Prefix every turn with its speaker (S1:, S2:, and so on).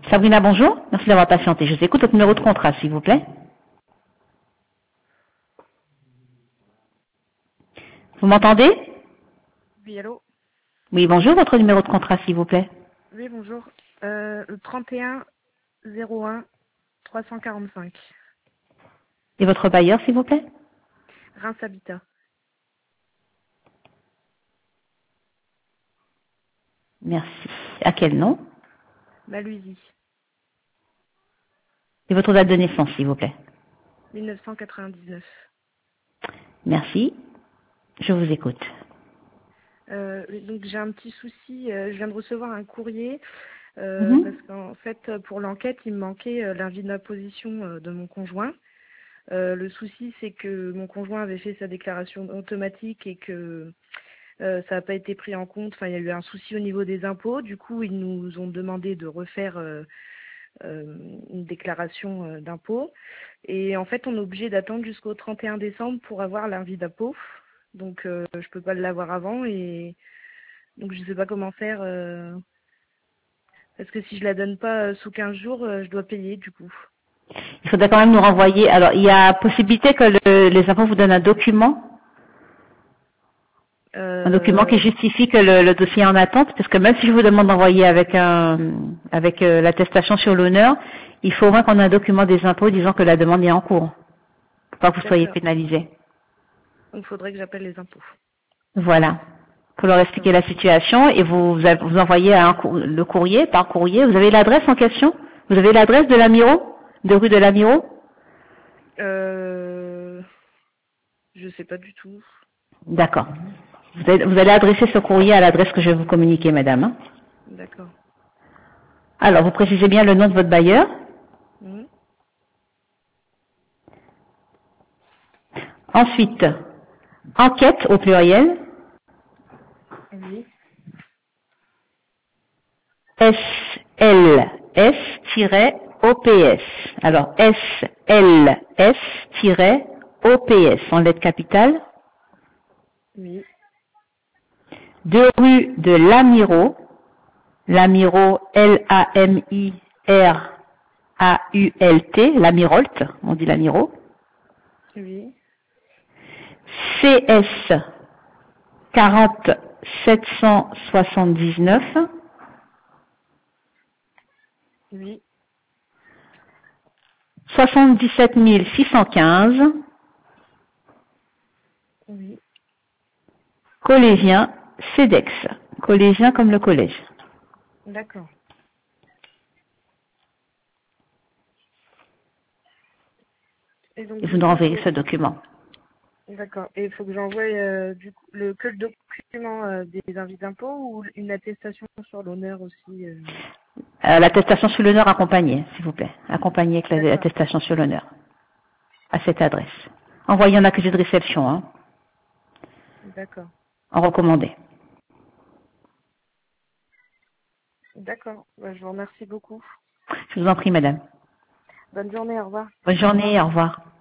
S1: Sabrina, bonjour. Merci d'avoir patienté. Je vous écoute votre numéro de contrat, s'il vous plaît. Vous m'entendez?
S2: Oui, allô?
S1: Oui, bonjour. Votre numéro de contrat, s'il vous plaît.
S2: Oui, bonjour. Le 31 01 345.
S1: Et votre bailleur, s'il vous plaît?
S2: Reims Habitat.
S1: Merci. À quel nom?
S2: Maluzy.
S1: Et votre date de naissance, s'il vous plaît.
S2: 1999.
S1: Merci. Je vous écoute.
S2: Oui, donc j'ai un petit souci. Je viens de recevoir un courrier
S1: Mhm.
S2: parce qu'en fait, pour l'enquête, il me manquait l'avis d'imposition de mon conjoint. Le souci, c'est que mon conjoint avait fait sa déclaration automatique et que ça n'a pas été pris en compte. Enfin, il y a eu un souci au niveau des impôts. Du coup, ils nous ont demandé de refaire une déclaration d'impôt. Et en fait, on est obligé d'attendre jusqu'au 31 décembre pour avoir l'avis d'impôt. Donc, je peux pas l'avoir avant. Et donc, je sais pas comment faire. Parce que si je la donne pas sous 15 jours, je dois payer du coup.
S1: Il faudrait quand même nous renvoyer. Alors, il y a possibilité que les impôts vous donnent un document qui
S2: Euh,
S1: justifie que le dossier est en attente, parce que même si je vous demande d'envoyer avec l'attestation sur l'honneur, il faut au moins qu'on ait un document des impôts disant que la demande est en cours, pour pas que vous soyez
S2: d'accord.
S1: pénalisé.
S2: Donc, il faudrait que j'appelle les impôts.
S1: Voilà. Pour leur
S2: Ça
S1: expliquer la
S2: marche.
S1: situation et vous envoyez le courrier par courrier. Vous avez l'adresse en question? Vous avez l'adresse de l'Amiro? De rue de l'Amiro?
S2: Euh, je sais pas du tout.
S1: D'accord. Vous allez adresser ce courrier à l'adresse que je vais vous communiquer, madame, hein.
S2: D'accord.
S1: Alors, vous précisez bien le nom de votre bailleur.
S2: Mhm.
S1: Ensuite, enquête au pluriel,
S2: Oui.
S1: SLS-OPS. Alors, SLS-OPS en lettres capitales.
S2: Oui.
S1: 2 rue de l'Amiro, l'Amiro L-A-M-I-R-A-U-L-T, l'Amirolt, on dit l'Amiro.
S2: Oui.
S1: CS 40 779,
S2: Oui.
S1: 77 615,
S2: Oui.
S1: collégien CEDEX. Collégien comme le collège.
S2: D'accord. Et donc
S1: Et vous
S2: du
S1: nous
S2: coup,
S1: renverrez ce document.
S2: d'accord. Et il faut que j'envoie du coup que le document des invités d'impôt ou une attestation sur l'honneur aussi.
S1: L'attestation sur l'honneur accompagnée, s'il vous plaît. Accompagnée avec
S2: D'accord.
S1: l'attestation sur l'honneur. À cette adresse. Envoyé en accusé de réception, hein.
S2: D'accord.
S1: En recommandé.
S2: D'accord. Bah, je vous remercie beaucoup.
S1: Je vous en prie, madame.
S2: Bonne journée. Au revoir.
S1: Bonne journée, au revoir.